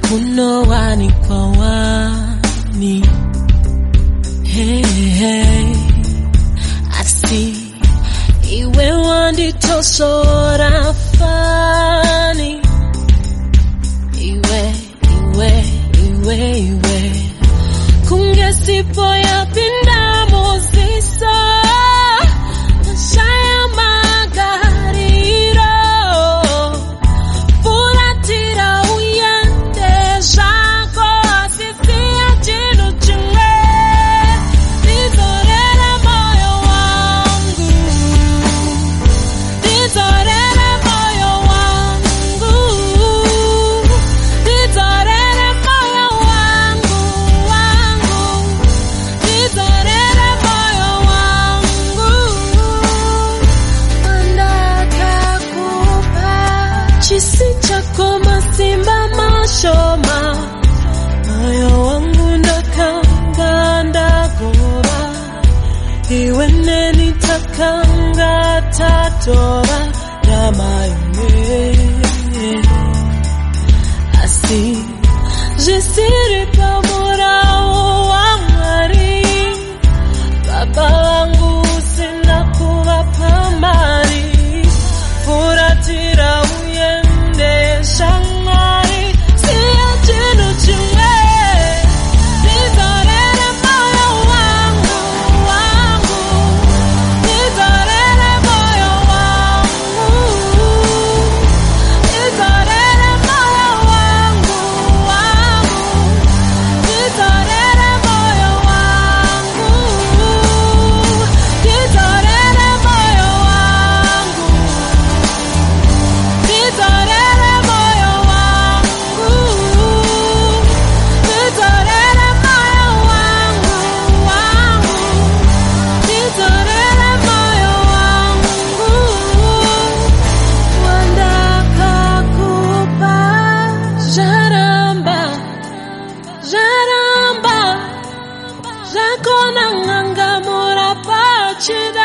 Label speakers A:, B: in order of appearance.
A: kuno wani kwa wani. Hey, hey, I see. Iwe wandito sora fani. Iwe. Kungesipo ya pinda mozisa. Shaya magariro. Furatira uyende shako. Asisi ya jinu chile. Dizorele moyo wangu. Dizorele moyo wangu. Dizorele moyo wangu. Dizorele moyo wangu. Andaka kupa. Chisi chako masimba mashoma. Moyo wangu ndakanga ndagora. Iwe neni takanga tatora Ramayone. Asi Jesiri pamura wangari. Baba wangu sina kuwa pambari. Furatira uyende shangari. Siya jinu chile. Dizorele moyo wangu. Dizorele moyo wangu. Dizorele moyo wangu. Dizorele moyo wangu. Dizorele moyo wangu. Dizorele moyo wangu. Dizorele moyo wangu. Dizorele moyo wangu. Wandaka kupa. Jaramba. Jakona nganga mura pachi.